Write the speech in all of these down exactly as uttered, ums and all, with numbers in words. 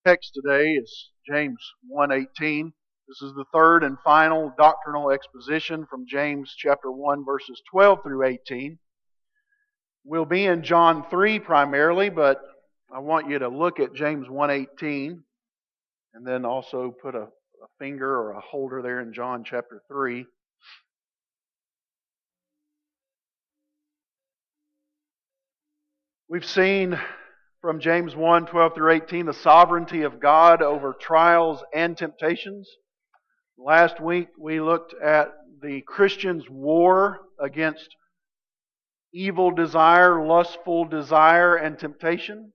Text today is James one eighteen. This is the third and final doctrinal exposition from James chapter one verses twelve through eighteen. We'll be in John three primarily, but I want you to look at James one eighteen and then also put a, a finger or a holder there in John chapter three. We've seen from James one, twelve through eighteen, the sovereignty of God over trials and temptations. Last week we looked at the Christian's war against evil desire, lustful desire, and temptation.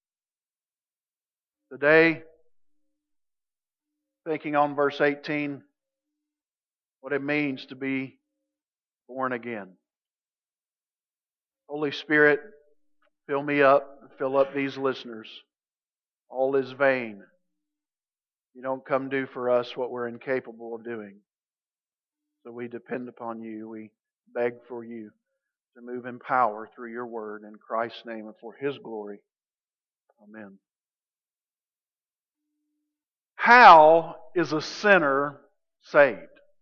Today, thinking on verse eighteen, what it means to be born again. Holy Spirit, fill me up, fill up these listeners. All is vain. You don't come do for us what we're incapable of doing. So we depend upon you. We beg for you to move in power through your word in Christ's name and for His glory. Amen. How is a sinner saved?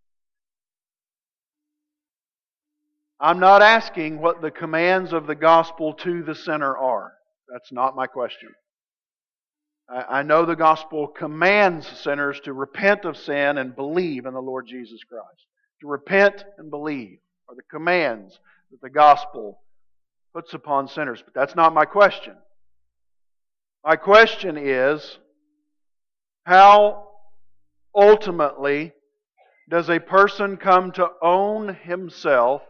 I'm not asking what the commands of the gospel to the sinner are. That's not my question. I know the gospel commands sinners to repent of sin and believe in the Lord Jesus Christ. To repent and believe are the commands that the gospel puts upon sinners. But that's not my question. My question is, how ultimately does a person come to own himself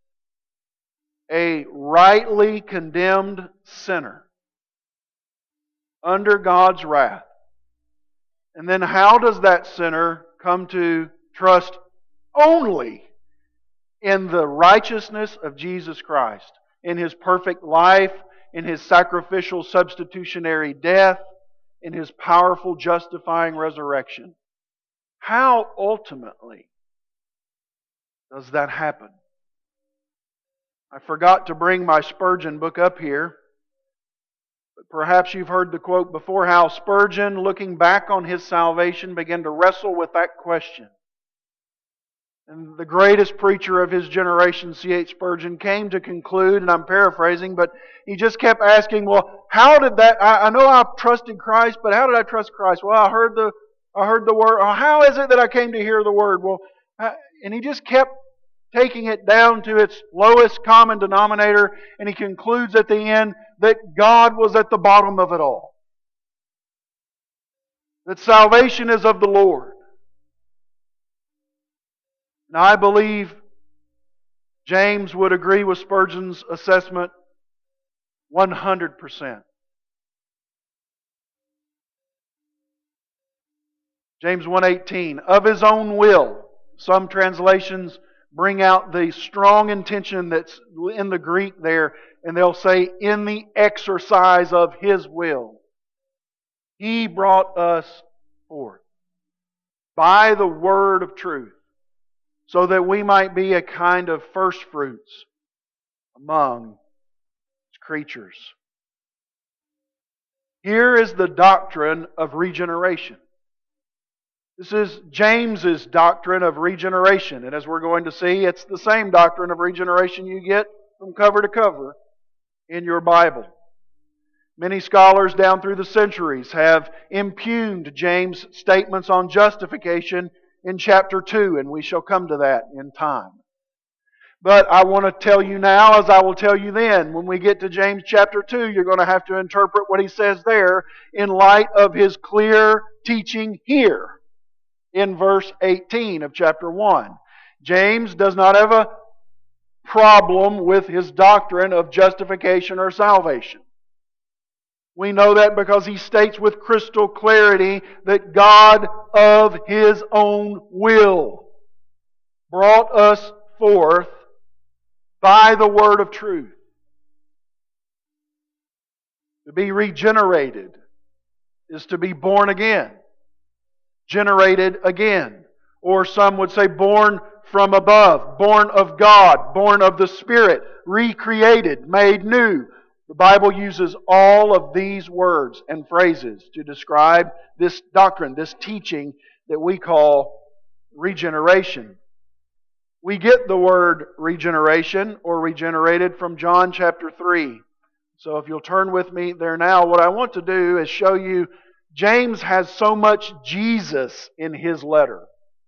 a rightly condemned sinner under God's wrath? And then how does that sinner come to trust only in the righteousness of Jesus Christ, in His perfect life, in His sacrificial substitutionary death, in His powerful justifying resurrection? How ultimately does that happen? I forgot to bring my Spurgeon book up here. But perhaps you've heard the quote before, how Spurgeon, looking back on his salvation, began to wrestle with that question. And the greatest preacher of his generation, C H Spurgeon, came to conclude, and I'm paraphrasing, but he just kept asking, well, how did that, I, I know I trusted Christ, but how did I trust Christ? Well, I heard the I heard the word. Oh, how is it that I came to hear the word? Well, and he just kept taking it down to its lowest common denominator, and he concludes at the end that God was at the bottom of it all. That salvation is of the Lord. Now, I believe James would agree with Spurgeon's assessment one hundred percent. James one eighteen, of His own will. Some translations bring out the strong intention that's in the Greek there, and they'll say, in the exercise of His will. He brought us forth by the word of truth, so that we might be a kind of first fruits among His creatures. Here is the doctrine of regeneration. This is James's doctrine of regeneration. And as we're going to see, it's the same doctrine of regeneration you get from cover to cover in your Bible. Many scholars down through the centuries have impugned James' statements on justification in chapter two, and we shall come to that in time. But I want to tell you now, as I will tell you then, when we get to James chapter two, you're going to have to interpret what he says there in light of his clear teaching here in verse eighteen of chapter one. James does not have a problem with his doctrine of justification or salvation. We know that because he states with crystal clarity that God of His own will brought us forth by the word of truth. To be regenerated is to be born again. Generated again. Or some would say born from above, born of God, born of the Spirit, recreated, made new, The Bible uses all of these words and phrases to describe this doctrine, this teaching that we call regeneration. We get the word regeneration or regenerated from John chapter three. So if you'll turn with me there now, what I want to do is show you James has so much Jesus in his letter.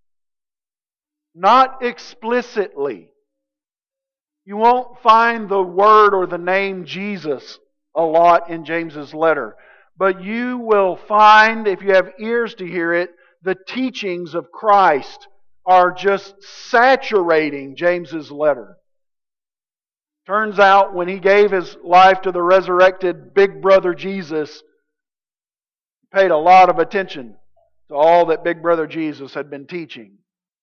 Not explicitly. You won't find the word or the name Jesus a lot in James's letter. But you will find, if you have ears to hear it, the teachings of Christ are just saturating James's letter. Turns out when he gave his life to the resurrected big brother Jesus, he paid a lot of attention to all that big brother Jesus had been teaching.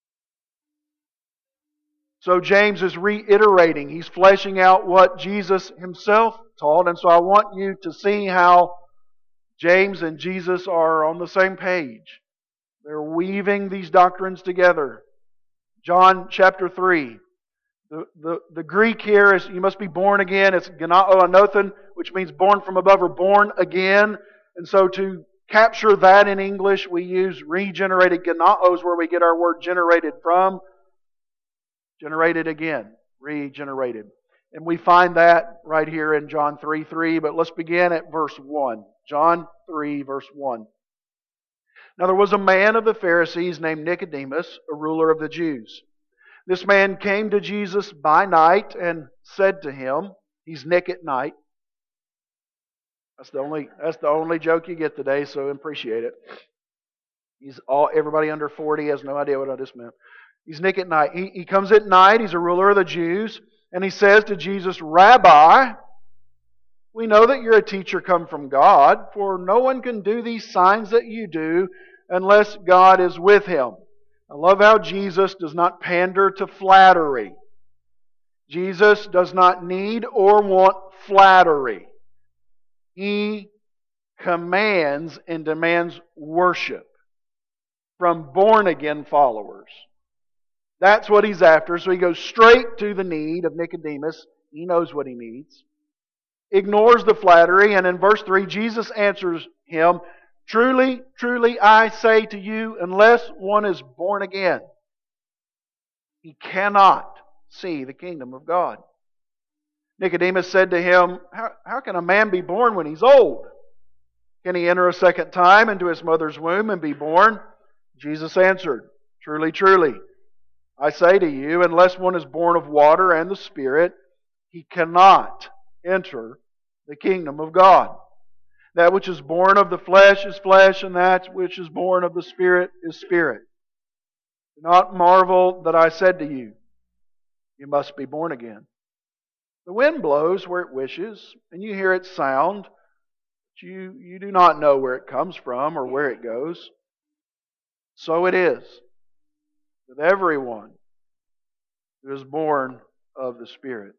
So James is reiterating, he's fleshing out what Jesus himself taught, and so I want you to see how James and Jesus are on the same page. They're weaving these doctrines together. John chapter three. The, the, the Greek here is, you must be born again. It's genao anothen, which means born from above or born again. And so to capture that in English, we use regenerated. Genaos, where we get our word generated from. Generated again. Regenerated. And we find that right here in John three three. But let's begin at verse one. John three, verse one. Now there was a man of the Pharisees named Nicodemus, a ruler of the Jews. This man came to Jesus by night and said to him, he's Nick at night. That's the only that's the only joke you get today, so appreciate it. He's all everybody under forty has no idea what I just meant. He's Nick at night. He, he comes at night, he's a ruler of the Jews, and he says to Jesus, Rabbi, we know that you're a teacher come from God, for no one can do these signs that you do unless God is with him. I love how Jesus does not pander to flattery. Jesus does not need or want flattery. He commands and demands worship from born-again followers. That's what he's after. So he goes straight to the need of Nicodemus. He knows what he needs. Ignores the flattery. And in verse three, Jesus answers him, Truly, truly, I say to you, unless one is born again, he cannot see the kingdom of God. Nicodemus said to him, How, how can a man be born when he's old? Can he enter a second time into his mother's womb and be born? Jesus answered, Truly, truly, I say to you, unless one is born of water and the Spirit, he cannot enter the kingdom of God. That which is born of the flesh is flesh, and that which is born of the Spirit is spirit. Do not marvel that I said to you, you must be born again. The wind blows where it wishes, and you hear its sound, but you, you do not know where it comes from or where it goes. So it is with everyone who is born of the Spirit.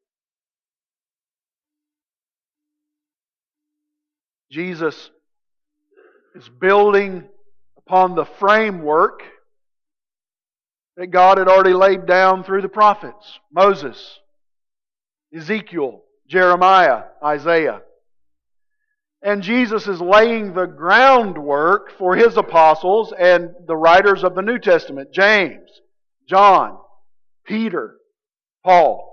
Jesus is building upon the framework that God had already laid down through the prophets. Moses, Ezekiel, Jeremiah, Isaiah. And Jesus is laying the groundwork for His apostles and the writers of the New Testament. James, John, Peter, Paul.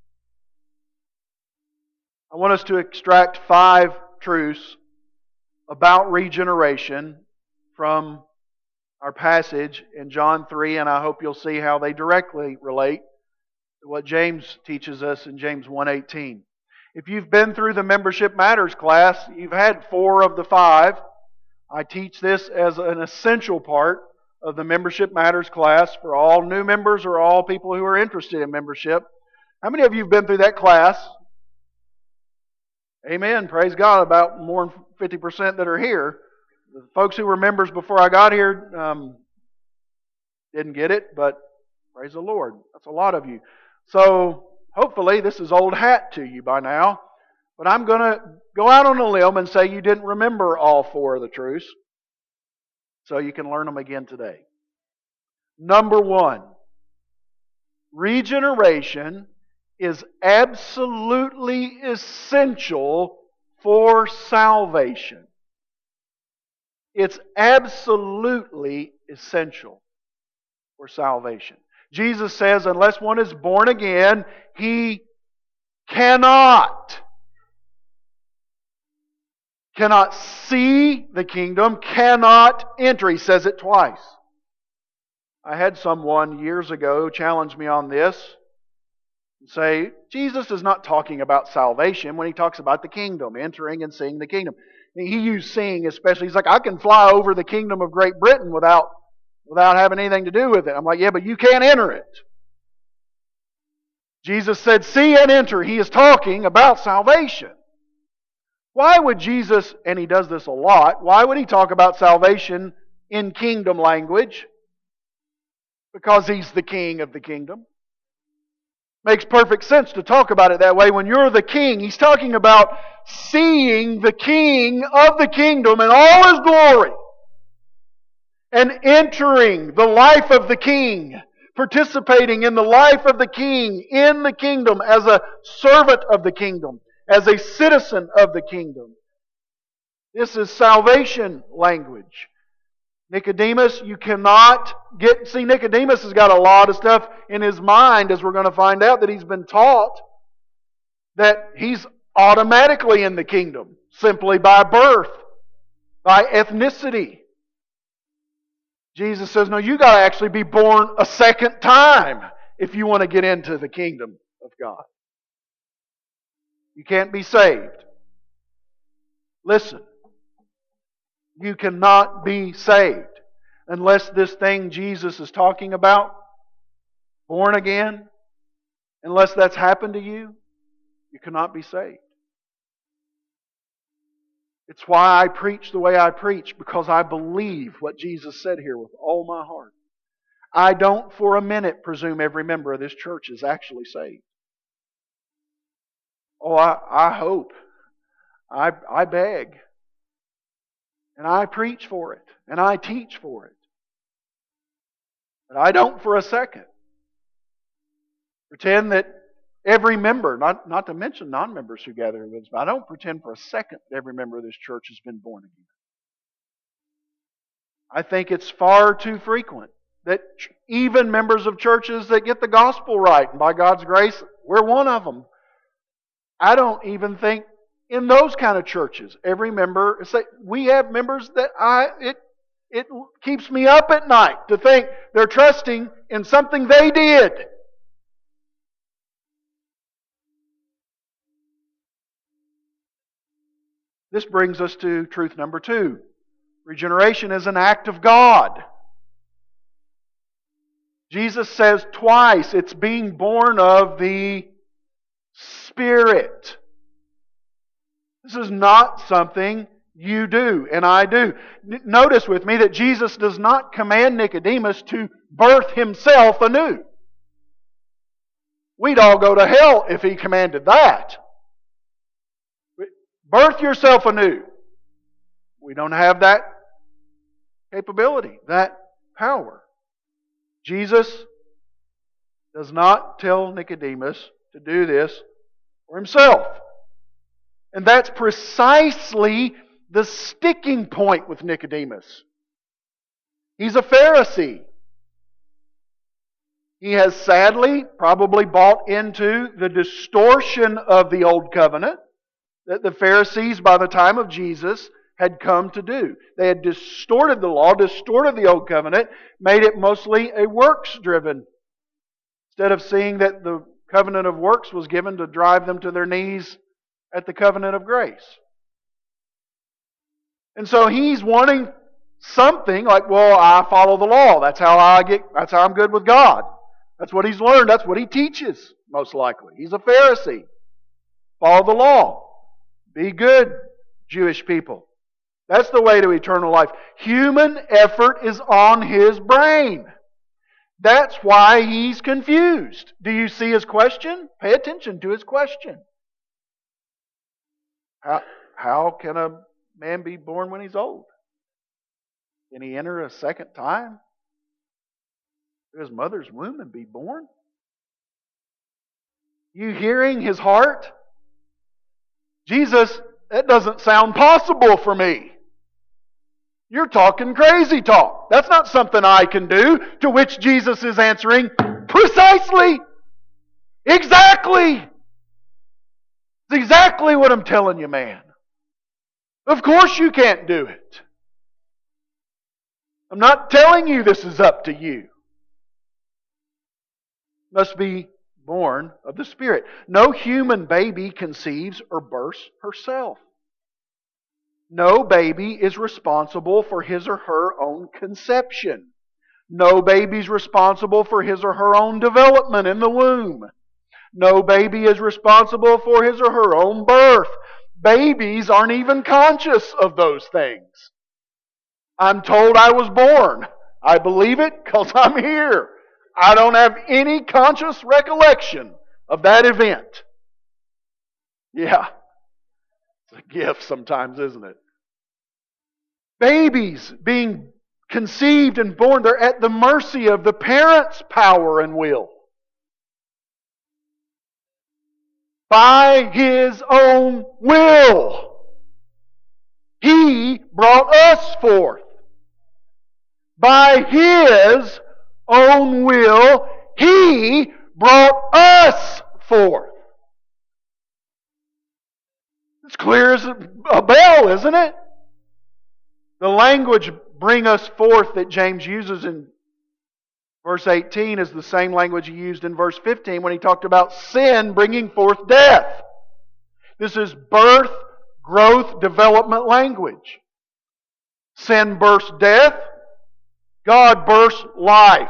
I want us to extract five truths about regeneration from our passage in John three, and I hope you'll see how they directly relate to what James teaches us in James one eighteen. If you've been through the Membership Matters class, you've had four of the five. I teach this as an essential part of the Membership Matters class for all new members or all people who are interested in membership. How many of you have been through that class? Amen. Praise God. About more than fifty percent that are here. The folks who were members before I got here um, didn't get it, but praise the Lord. That's a lot of you. So hopefully this is old hat to you by now. But I'm going to go out on a limb and say you didn't remember all four of the truths. So you can learn them again today. Number one, regeneration is absolutely essential for salvation. It's absolutely essential for salvation. Jesus says, unless one is born again, he cannot, cannot see the kingdom, cannot enter. He says it twice. I had someone years ago challenge me on this and say, Jesus is not talking about salvation when he talks about the kingdom, entering and seeing the kingdom. He used seeing especially. He's like, I can fly over the kingdom of Great Britain without, without having anything to do with it. I'm like, yeah, but you can't enter it. Jesus said, see and enter. He is talking about salvation. Why would Jesus, and he does this a lot, why would he talk about salvation in kingdom language? Because he's the king of the kingdom. Makes perfect sense to talk about it that way. When you're the king, he's talking about seeing the king of the kingdom in all his glory and entering the life of the king, participating in the life of the king in the kingdom as a servant of the kingdom, as a citizen of the kingdom. This is salvation language. Nicodemus, you cannot get... See, Nicodemus has got a lot of stuff in his mind, as we're going to find out, that he's been taught that he's automatically in the kingdom, simply by birth, by ethnicity. Jesus says, no, you got to actually be born a second time if you want to get into the kingdom of God. You can't be saved. Listen. You cannot be saved unless this thing Jesus is talking about, born again, unless that's happened to you, you cannot be saved. It's why I preach the way I preach, because I believe what Jesus said here with all my heart. I don't for a minute presume every member of this church is actually saved. Oh, I, I hope. I, I beg. And I preach for it. And I teach for it. But I don't for a second pretend that every member, not, not to mention non-members who gather with us, but I don't pretend for a second that every member of this church has been born again. I think it's far too frequent that even members of churches that get the gospel right, and by God's grace, we're one of them. I don't even think in those kind of churches, every member, say, we have members that I, it, it keeps me up at night to think they're trusting in something they did. This brings us to truth number two. Regeneration is an act of God. Jesus says twice it's being born of the Spirit. This is not something you do and I do. N- notice with me that Jesus does not command Nicodemus to birth himself anew. We'd all go to hell if he commanded that. Birth yourself anew. We don't have that capability, that power. Jesus does not tell Nicodemus to do this for himself. And that's precisely the sticking point with Nicodemus. He's a Pharisee. He has sadly probably bought into the distortion of the Old Covenant that the Pharisees by the time of Jesus had come to do. They had distorted the law, distorted the Old Covenant, made it mostly a works-driven. Instead of seeing that the covenant of works was given to drive them to their knees at the covenant of grace. And so he's wanting something like, well, I follow the law. That's how I get, that's how I'm good with God. That's what he's learned. That's what he teaches, most likely. He's a Pharisee. Follow the law. Be good, Jewish people. That's the way to eternal life. Human effort is on his brain. That's why he's confused. Do you see his question? Pay attention to his question. How, how can a man be born when he's old? Can he enter a second time to his mother's womb and be born? You hearing his heart? Jesus that doesn't sound possible for me. You're talking crazy talk. That's not something I can do. To which Jesus is answering, precisely, exactly. It's exactly what I'm telling you, man. Of course you can't do it. I'm not telling you this is up to you. Must be born of the Spirit. No human baby conceives or births herself. No baby is responsible for his or her own conception. No baby is responsible for his or her own development in the womb. No baby is responsible for his or her own birth. Babies aren't even conscious of those things. I'm told I was born. I believe it because I'm here. I don't have any conscious recollection of that event. Yeah. It's a gift sometimes, isn't it? Babies being conceived and born, they're at the mercy of the parents' power and will. By His own will, He brought us forth. By His own will, He brought us forth. It's clear as a bell, isn't it? The language, bring us forth, that James uses in verse eighteen is the same language he used in verse fifteen when he talked about sin bringing forth death. This is birth, growth, development language. Sin births death. God births life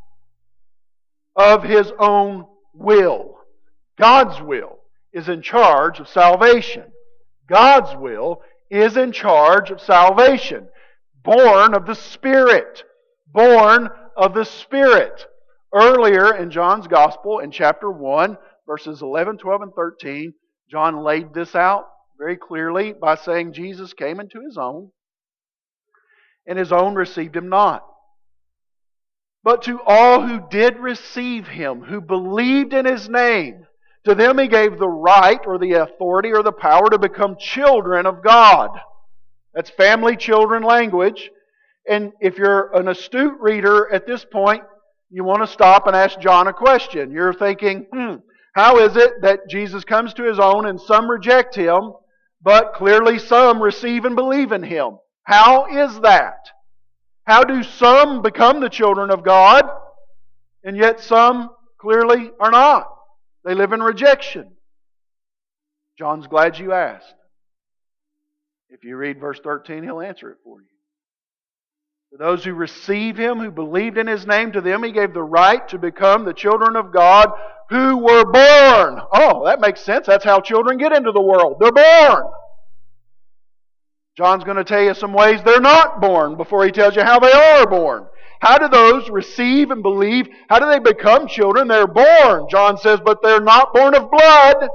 of His own will. God's will is in charge of salvation. God's will is in charge of salvation. Born of the Spirit. Born of the Spirit. Earlier in John's Gospel, in chapter one, verses eleven, twelve, and thirteen, John laid this out very clearly by saying Jesus came into His own, and His own received Him not. But to all who did receive Him, who believed in His name, to them He gave the right or the authority or the power to become children of God. That's family children language. And if you're an astute reader at this point, you want to stop and ask John a question. You're thinking, hmm, how is it that Jesus comes to His own and some reject Him, but clearly some receive and believe in Him? How is that? How do some become the children of God, and yet some clearly are not? They live in rejection. John's glad you asked. If you read verse thirteen, he'll answer it for you. To those who receive Him, who believed in His name, to them He gave the right to become the children of God who were born. Oh, that makes sense. That's how children get into the world. They're born. John's going to tell you some ways they're not born before he tells you how they are born. How do those receive and believe? How do they become children? They're born. John says, but they're not born of blood.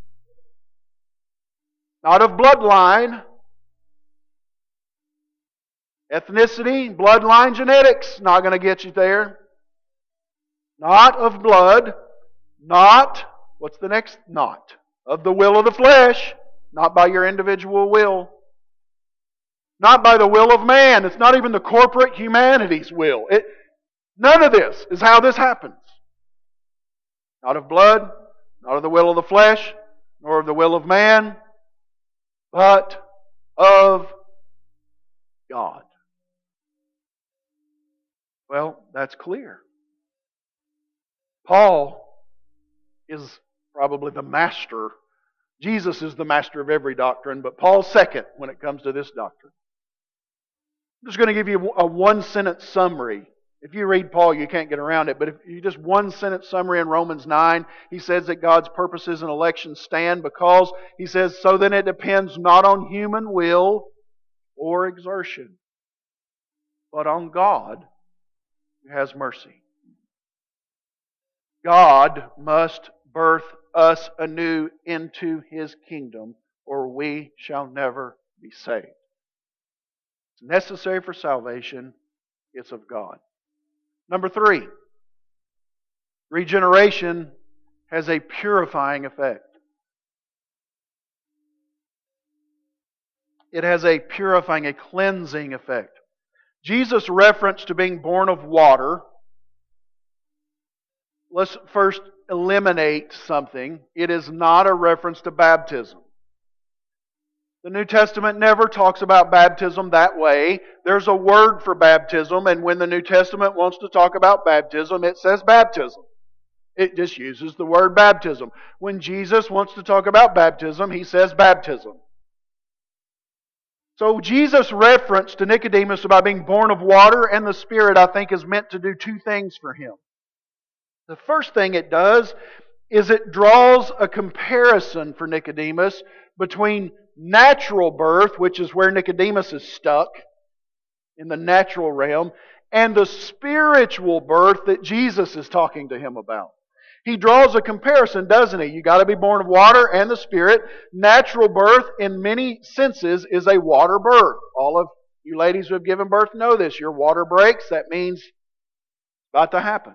Not of bloodline. Ethnicity, bloodline, genetics, not going to get you there. Not of blood. Not, what's the next? Not. Of the will of the flesh. Not by your individual will. Not by the will of man. It's not even the corporate humanity's will. It, none of this is how this happens. Not of blood, not of the will of the flesh, nor of the will of man, but of God. Well, that's clear. Paul is probably the master. Jesus is the master of every doctrine, but Paul's second when it comes to this doctrine. I'm just going to give you a one-sentence summary. If you read Paul, you can't get around it, but if you just one-sentence summary in Romans nine, he says that God's purposes and election stand because, he says, so then it depends not on human will or exertion, but on God who has mercy. God must birth us anew into His kingdom, or we shall never be saved. It's necessary for salvation. It's of God. Number three, regeneration has a purifying effect. It has a purifying, a cleansing effect. Jesus' reference to being born of water, let's first eliminate something. It is not a reference to baptism. The New Testament never talks about baptism that way. There's a word for baptism, and when the New Testament wants to talk about baptism, it says baptism. It just uses the word baptism. When Jesus wants to talk about baptism, He says baptism. So Jesus' reference to Nicodemus about being born of water and the Spirit, I think, is meant to do two things for him. The first thing it does is it draws a comparison for Nicodemus between natural birth, which is where Nicodemus is stuck in the natural realm, and the spiritual birth that Jesus is talking to him about. He draws a comparison, doesn't he? You got to be born of water and the Spirit. Natural birth, in many senses, is a water birth. All of you ladies who have given birth know this. Your water breaks. That means it's about to happen.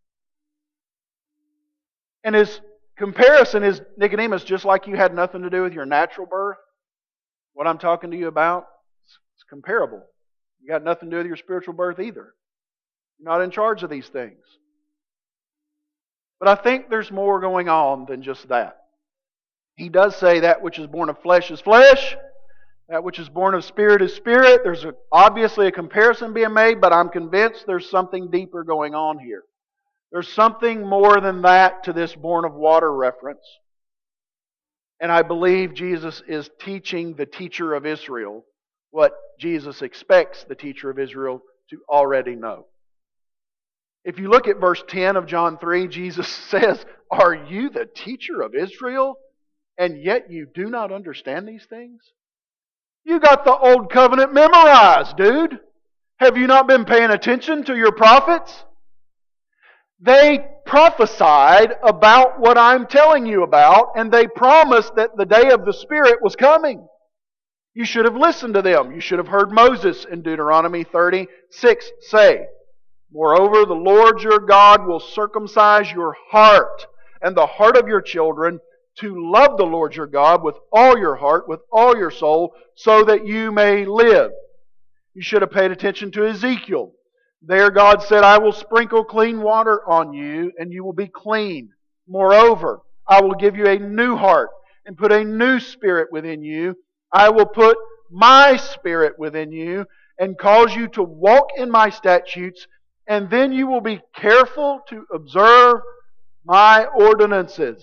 And his comparison is, Nicodemus, just like you had nothing to do with your natural birth, what I'm talking to you about, it's comparable. You got nothing to do with your spiritual birth either. You're not in charge of these things. But I think there's more going on than just that. He does say that which is born of flesh is flesh, that which is born of spirit is spirit. There's a, obviously a comparison being made, but I'm convinced there's something deeper going on here. There's something more than that to this born of water reference. And I believe Jesus is teaching the teacher of Israel what Jesus expects the teacher of Israel to already know. If you look at verse ten of John three, Jesus says, "Are you the teacher of Israel, and yet you do not understand these things?" You got the Old Covenant memorized, dude. Have you not been paying attention to your prophets? They prophesied about what I'm telling you about, and they promised that the day of the Spirit was coming. You should have listened to them. You should have heard Moses in Deuteronomy thirty-six say, "Moreover, the Lord your God will circumcise your heart and the heart of your children to love the Lord your God with all your heart, with all your soul, so that you may live." You should have paid attention to Ezekiel. There God said, "I will sprinkle clean water on you, and you will be clean. Moreover, I will give you a new heart and put a new spirit within you. I will put my spirit within you and cause you to walk in my statutes, and then you will be careful to observe my ordinances."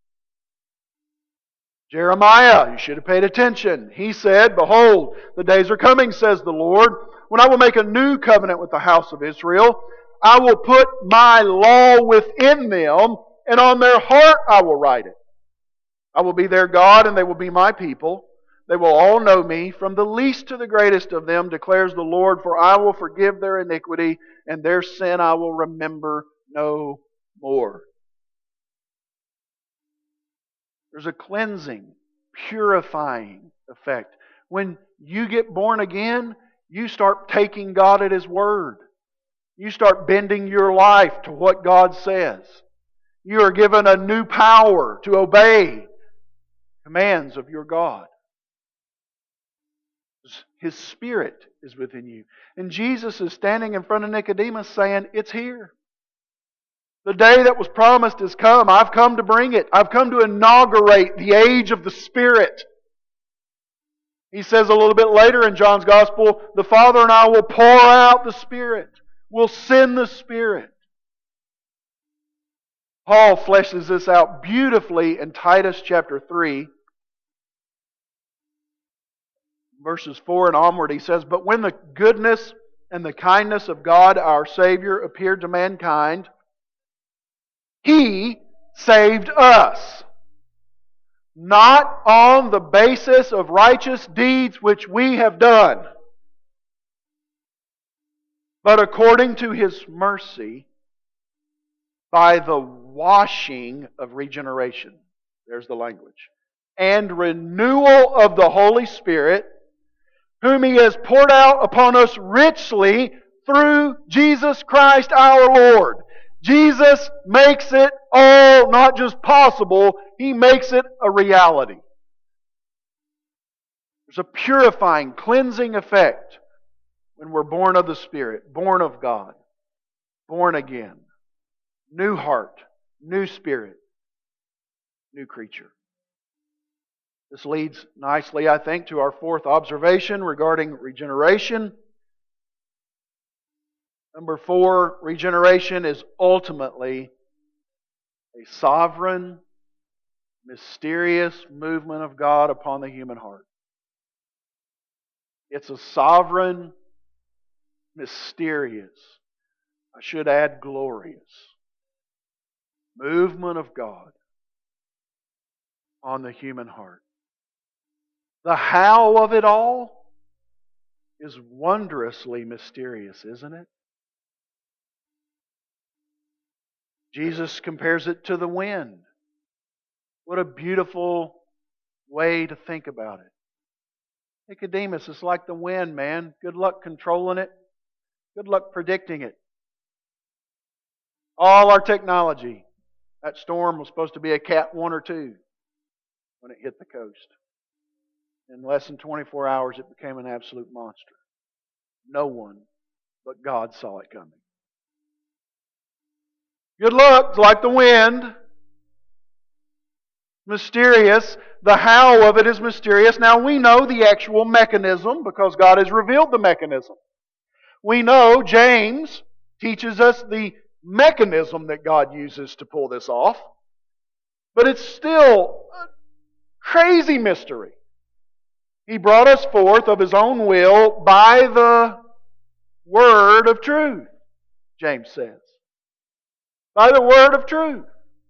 Jeremiah, you should have paid attention. He said, "Behold, the days are coming, says the Lord, when I will make a new covenant with the house of Israel. I will put my law within them, and on their heart I will write it. I will be their God, and they will be my people. They will all know me, from the least to the greatest of them, declares the Lord, for I will forgive their iniquity, and their sin I will remember no more." There's a cleansing, purifying effect. When you get born again, you start taking God at His word. You start bending your life to what God says. You are given a new power to obey commands of your God. His Spirit is within you. And Jesus is standing in front of Nicodemus saying, "It's here. The day that was promised has come. I've come to bring it. I've come to inaugurate the age of the Spirit." He says a little bit later in John's Gospel, "The Father and I will pour out the Spirit. We'll send the Spirit." Paul fleshes this out beautifully in Titus chapter three. Verses four and onward, he says, "But when the goodness and the kindness of God our Savior appeared to mankind, He saved us, not on the basis of righteous deeds which we have done, but according to His mercy, by the washing of regeneration." There's the language. "And renewal of the Holy Spirit, whom He has poured out upon us richly through Jesus Christ our Lord." Jesus makes it all not just possible, He makes it a reality. There's a purifying, cleansing effect when we're born of the Spirit, born of God, born again. New heart, new spirit, new creature. This leads nicely, I think, to our fourth observation regarding regeneration. Number four, regeneration is ultimately a sovereign, mysterious movement of God upon the human heart. It's a sovereign, mysterious, I should add glorious, movement of God on the human heart. The how of it all is wondrously mysterious, isn't it? Jesus compares it to the wind. What a beautiful way to think about it. Nicodemus, it's like the wind, man. Good luck controlling it. Good luck predicting it. All our technology. That storm was supposed to be a cat one or two when it hit the coast. In less than twenty-four hours, it became an absolute monster. No one but God saw it coming. Good luck, it's like the wind. Mysterious. The how of it is mysterious. Now we know the actual mechanism because God has revealed the mechanism. We know James teaches us the mechanism that God uses to pull this off. But it's still a crazy mystery. He brought us forth of His own will by the word of truth, James says. By the word of truth.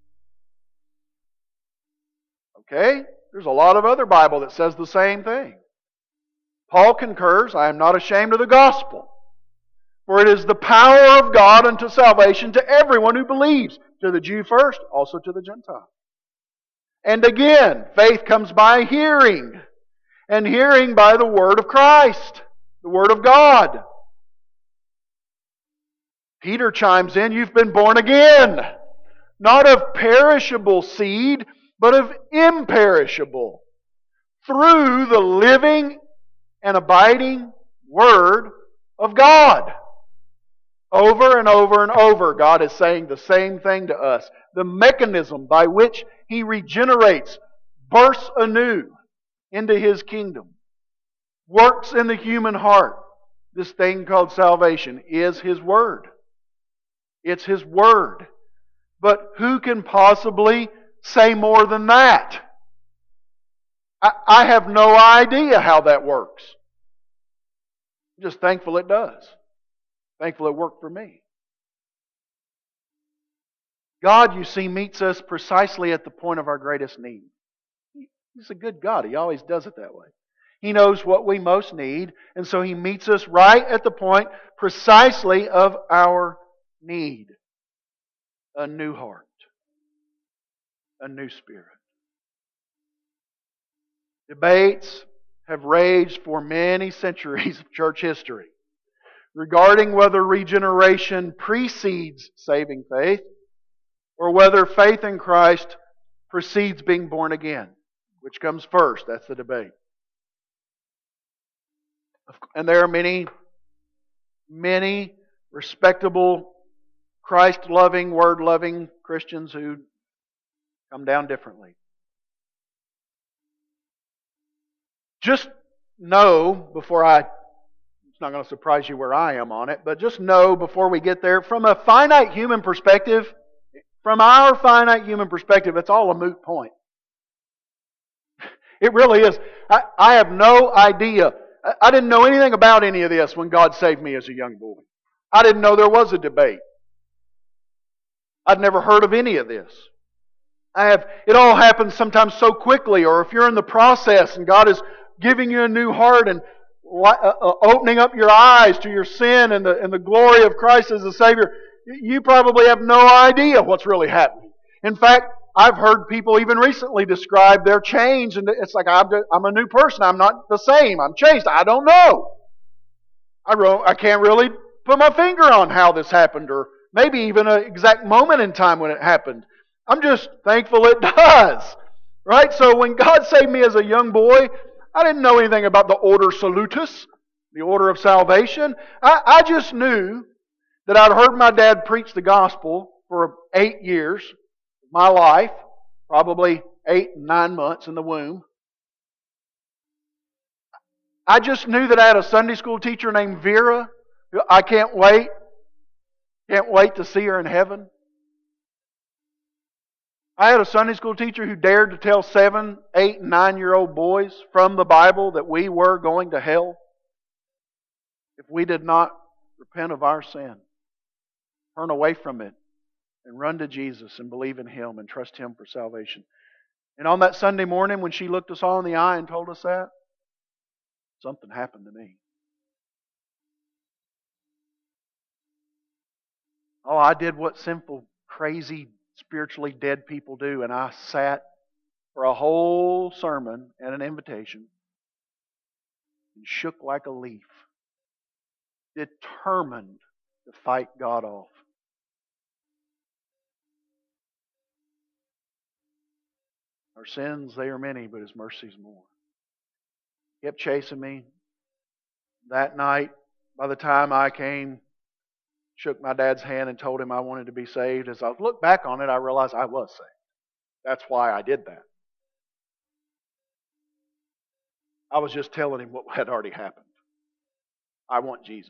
Okay? There's a lot of other Bible that says the same thing. Paul concurs, I am not ashamed of the gospel, for it is the power of God unto salvation to everyone who believes, to the Jew first, also to the Gentile. And again, faith comes by hearing, and hearing by the word of Christ, the word of God. Peter chimes in, you've been born again, not of perishable seed, but of imperishable, through the living and abiding Word of God. Over and over and over, God is saying the same thing to us. The mechanism by which He regenerates, bursts anew into His kingdom, works in the human heart. This thing called salvation is His Word. It's His Word. But who can possibly say more than that? I, I have no idea how that works. I'm just thankful it does. Thankful it worked for me. God, you see, meets us precisely at the point of our greatest need. He's a good God. He always does it that way. He knows what we most need, and so He meets us right at the point precisely of our need. A new heart. A new spirit. Debates have raged for many centuries of church history regarding whether regeneration precedes saving faith or whether faith in Christ precedes being born again. Which comes first? That's the debate. And there are many, many respectable, Christ-loving, Word-loving Christians who come down differently. Just know before I, it's not going to surprise you where I am on it, but just know before we get there, from a finite human perspective, from our finite human perspective, it's all a moot point. It really is. I, I have no idea. I, I didn't know anything about any of this when God saved me as a young boy. I didn't know there was a debate. I'd never heard of any of this. I have. It all happens sometimes so quickly, or if you're in the process and God is giving you a new heart and opening up your eyes to your sin and the, and the glory of Christ as a Savior, you probably have no idea what's really happening. In fact, I've heard people even recently describe their change, and it's like, I'm, I'm a new person. I'm not the same. I'm changed. I don't know. I, wrote, I can't really put my finger on how this happened, or maybe even an exact moment in time when it happened. I'm just thankful it does. Right? So when God saved me as a young boy, I didn't know anything about the Order Salutis, the order of salvation. I, I just knew that I'd heard my dad preach the gospel for eight years of my life, probably eight, nine months in the womb. I just knew that I had a Sunday school teacher named Vera. I can't wait. Can't wait to see her in heaven. I had a Sunday school teacher who dared to tell seven, eight, and nine-year-old boys from the Bible that we were going to hell if we did not repent of our sin, turn away from it, and run to Jesus and believe in Him and trust Him for salvation. And on that Sunday morning when she looked us all in the eye and told us that, something happened to me. Oh, I did what sinful, crazy, spiritually dead people do, and I sat for a whole sermon and an invitation and shook like a leaf, determined to fight God off. Our sins, they are many, but His mercy is more. He kept chasing me. That night, by the time I came, shook my dad's hand and told him I wanted to be saved. As I look back on it, I realized I was saved. That's why I did that. I was just telling him what had already happened. I want Jesus.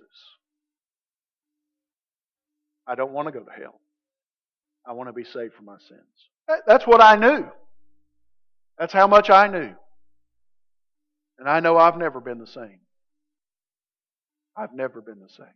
I don't want to go to hell. I want to be saved from my sins. That's what I knew. That's how much I knew. And I know I've never been the same. I've never been the same.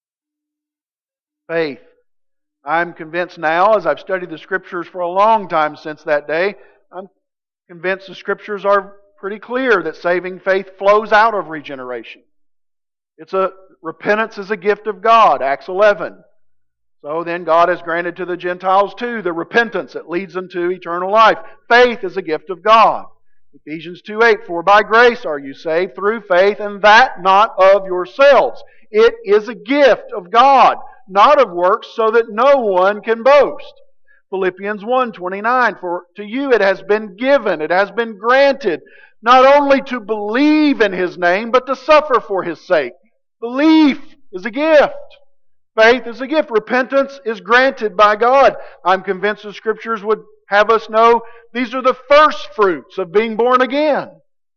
Faith. I'm convinced now, as I've studied the Scriptures for a long time since that day, I'm convinced the Scriptures are pretty clear that saving faith flows out of regeneration. It's a repentance is a gift of God, Acts eleven. So then God has granted to the Gentiles too the repentance that leads them to eternal life. Faith is a gift of God. Ephesians two eight, for by grace are you saved through faith, and that not of yourselves. It is a gift of God, not of works, so that no one can boast. Philippians one twenty-nine, for to you it has been given, it has been granted, not only to believe in His name, but to suffer for His sake. Belief is a gift. Faith is a gift. Repentance is granted by God. I'm convinced the Scriptures would have us know these are the first fruits of being born again.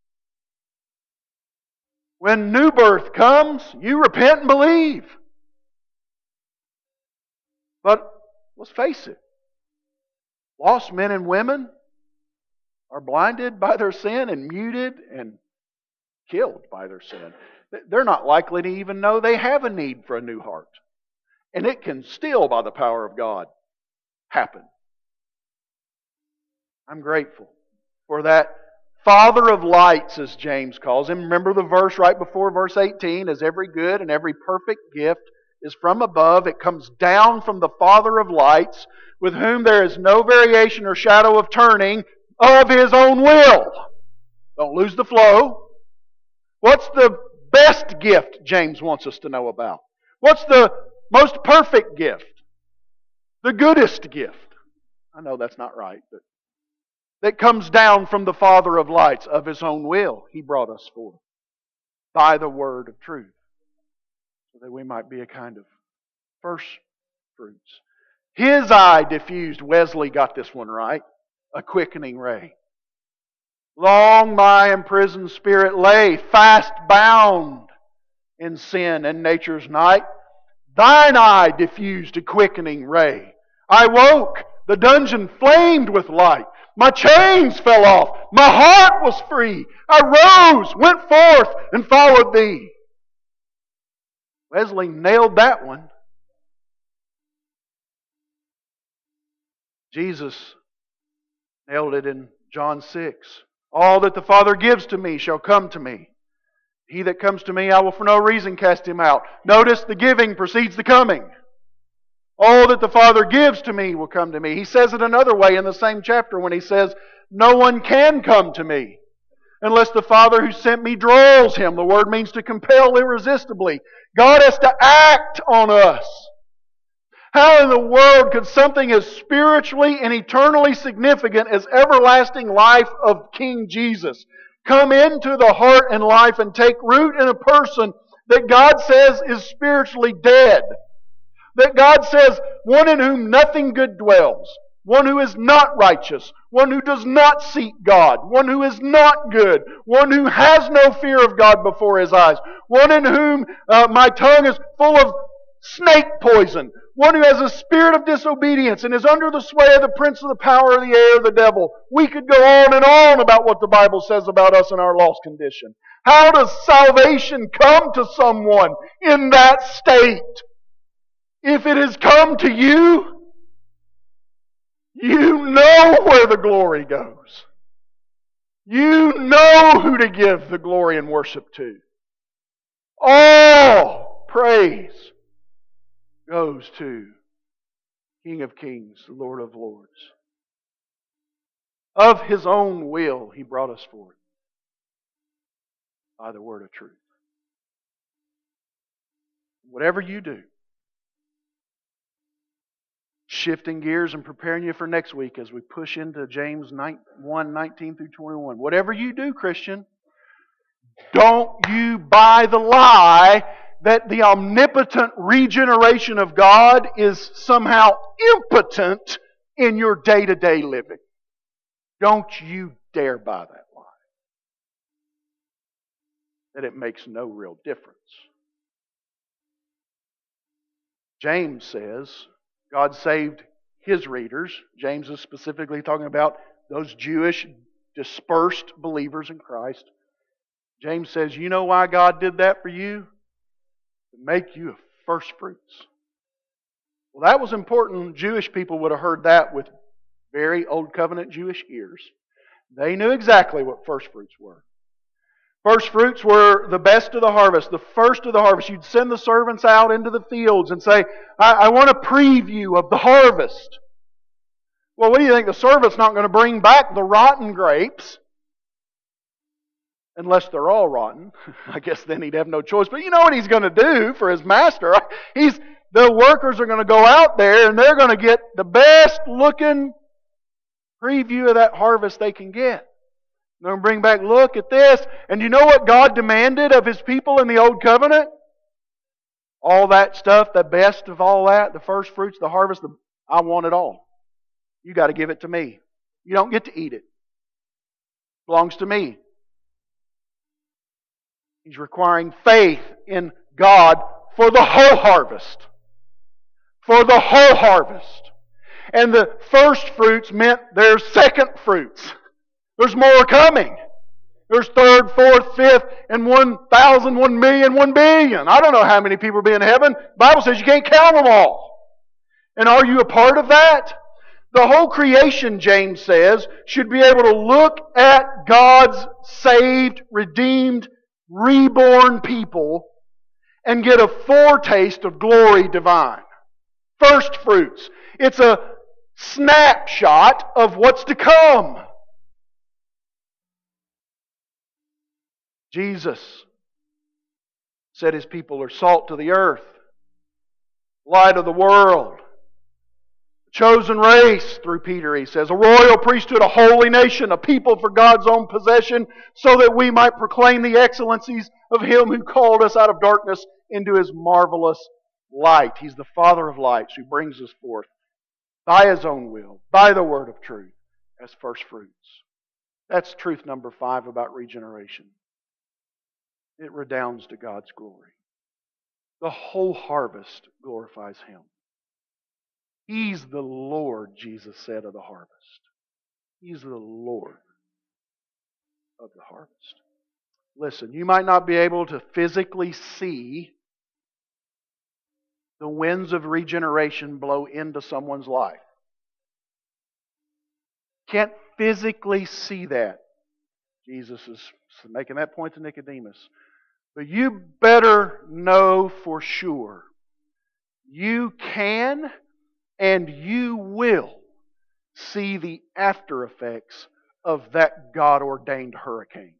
When new birth comes, you repent and believe. But let's face it, lost men and women are blinded by their sin and muted and killed by their sin. They're not likely to even know they have a need for a new heart. And it can still, by the power of God, happen. I'm grateful for that Father of lights, as James calls Him. Remember the verse right before verse eighteen, as every good and every perfect gift is from above. It comes down from the Father of lights, with whom there is no variation or shadow of turning, of His own will. Don't lose the flow. What's the best gift James wants us to know about? What's the most perfect gift? The goodest gift. I know that's not right, but that comes down from the Father of lights, of His own will He brought us forth by the word of truth, so that we might be a kind of first fruits. His eye diffused, Wesley got this one right, a quickening ray. Long my imprisoned spirit lay, fast bound in sin and nature's night. Thine eye diffused a quickening ray. I woke, the dungeon flamed with light. My chains fell off, my heart was free. I rose, went forth, and followed Thee. Wesley nailed that one. Jesus nailed it in John six. All that the Father gives to me shall come to me. He that comes to me, I will for no reason cast him out. Notice the giving precedes the coming. All that the Father gives to me will come to me. He says it another way in the same chapter when He says, no one can come to me unless the Father who sent me draws him. The word means to compel irresistibly. God has to act on us. How in the world could something as spiritually and eternally significant as everlasting life of King Jesus come into the heart and life and take root in a person that God says is spiritually dead. That God says, one in whom nothing good dwells, one who is not righteous, one who does not seek God, one who is not good, one who has no fear of God before his eyes, one in whom uh, my tongue is full of snake poison, one who has a spirit of disobedience and is under the sway of the prince of the power of the air, the devil. We could go on and on about what the Bible says about us in our lost condition. How does salvation come to someone in that state? If it has come to you, you know where the glory goes. You know who to give the glory and worship to. All praise goes to King of Kings, the Lord of Lords. Of His own will, He brought us forth by the word of truth. Whatever you do, shifting gears and preparing you for next week as we push into James one, nineteen through twenty-one. Whatever you do, Christian, don't you buy the lie that the omnipotent regeneration of God is somehow impotent in your day-to-day living. Don't you dare buy that lie. That it makes no real difference. James says God saved his readers. James is specifically talking about those Jewish dispersed believers in Christ. James says, you know why God did that for you? To make you first fruits. Well, that was important. Jewish people would have heard that with very old covenant Jewish ears. They knew exactly what first fruits were. First fruits were the best of the harvest, the first of the harvest. You'd send the servants out into the fields and say, I, I want a preview of the harvest. Well, what do you think? The servant's not going to bring back the rotten grapes. Unless they're all rotten. I guess then he'd have no choice. But you know what he's going to do for his master? He's The workers are going to go out there and they're going to get the best looking preview of that harvest they can get. They're going to bring back, look at this. And you know what God demanded of His people in the Old Covenant? All that stuff, the best of all that, the first fruits, the harvest, the, I want it all. You got to give it to me. You don't get to eat it. It belongs to me. He's requiring faith in God for the whole harvest. For the whole harvest. And the first fruits meant there's second fruits. There's more coming. There's third, fourth, fifth, and one thousand, one million, one billion. I don't know how many people will be in heaven. The Bible says you can't count them all. And are you a part of that? The whole creation, James says, should be able to look at God's saved, redeemed, reborn people and get a foretaste of glory divine. First fruits. It's a snapshot of what's to come. Jesus said His people are salt to the earth, light of the world, chosen race through Peter, he says, a royal priesthood, a holy nation, a people for God's own possession, so that we might proclaim the excellencies of Him who called us out of darkness into His marvelous light. He's the Father of lights who brings us forth by His own will, by the word of truth, as first fruits. That's truth number five about regeneration. It redounds to God's glory. The whole harvest glorifies Him. He's the Lord, Jesus said, of the harvest. He's the Lord of the harvest. Listen, you might not be able to physically see the winds of regeneration blow into someone's life. Can't physically see that. Jesus is making that point to Nicodemus. But you better know for sure. You can and you will see the after effects of that God-ordained hurricane.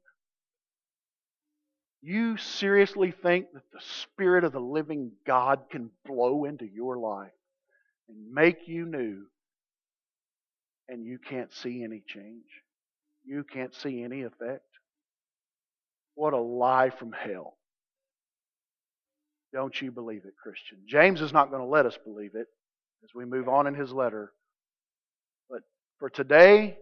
You seriously think that the Spirit of the living God can blow into your life and make you new and you can't see any change? You can't see any effect? What a lie from hell. Don't you believe it, Christian? James is not going to let us believe it as we move on in his letter. But for today,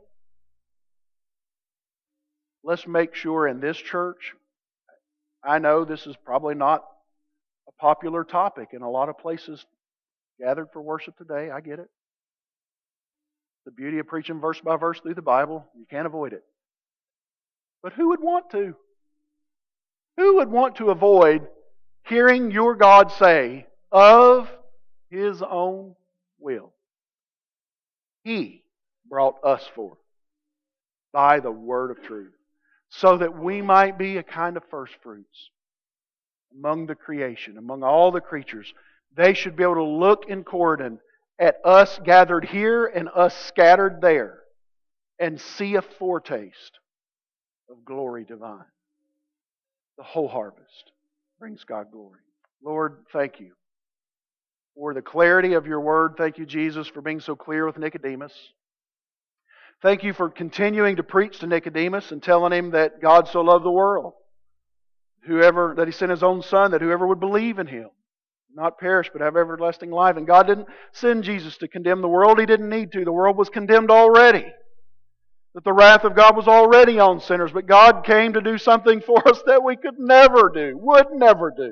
let's make sure in this church, I know this is probably not a popular topic in a lot of places gathered for worship today. I get it. The beauty of preaching verse by verse through the Bible, you can't avoid it. But who would want to? Who would want to avoid hearing your God say, of His own will, He brought us forth by the word of truth, so that we might be a kind of first fruits among the creation, among all the creatures. They should be able to look in Corydon at us gathered here and us scattered there and see a foretaste of glory divine. The whole harvest brings God glory. Lord, thank you for the clarity of your word. Thank you, Jesus, for being so clear with Nicodemus. Thank you for continuing to preach to Nicodemus and telling him that God so loved the world, whoever that He sent His own Son, that whoever would believe in Him, not perish but have everlasting life. And God didn't send Jesus to condemn the world. He didn't need to. The world was condemned already. That the wrath of God was already on sinners. But God came to do something for us that we could never do, would never do.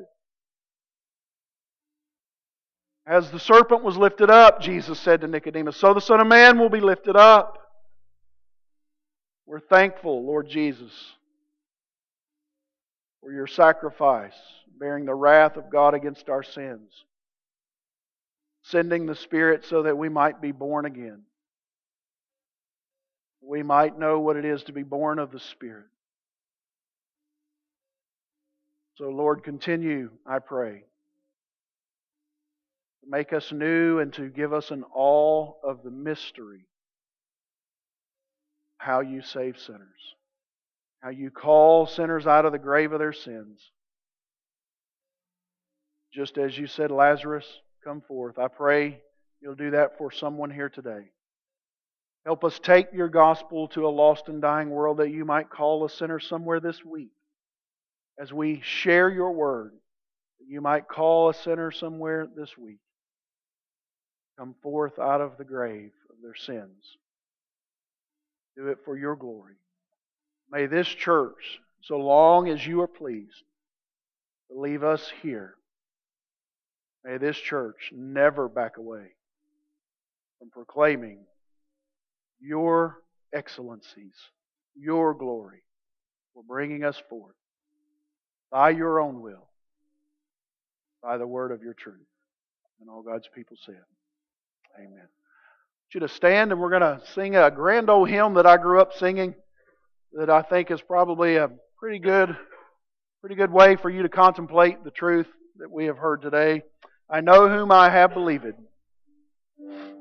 As the serpent was lifted up, Jesus said to Nicodemus, so the Son of Man will be lifted up. We're thankful, Lord Jesus, for your sacrifice, bearing the wrath of God against our sins, sending the Spirit so that we might be born again. We might know what it is to be born of the Spirit. So, Lord, continue, I pray, to make us new and to give us an awe of the mystery, how you save sinners, how you call sinners out of the grave of their sins. Just as you said, Lazarus, come forth. I pray you'll do that for someone here today. Help us take your gospel to a lost and dying world, that you might call a sinner somewhere this week. As we share your word, that you might call a sinner somewhere this week. Come forth out of the grave of their sins. Do it for your glory. May this church, so long as you are pleased to leave us here, may this church never back away from proclaiming your excellencies, your glory, for bringing us forth by your own will, by the word of your truth. And all God's people said, amen. I want you to stand, and we're going to sing a grand old hymn that I grew up singing that I think is probably a pretty good, pretty good way for you to contemplate the truth that we have heard today. I know whom I have believed.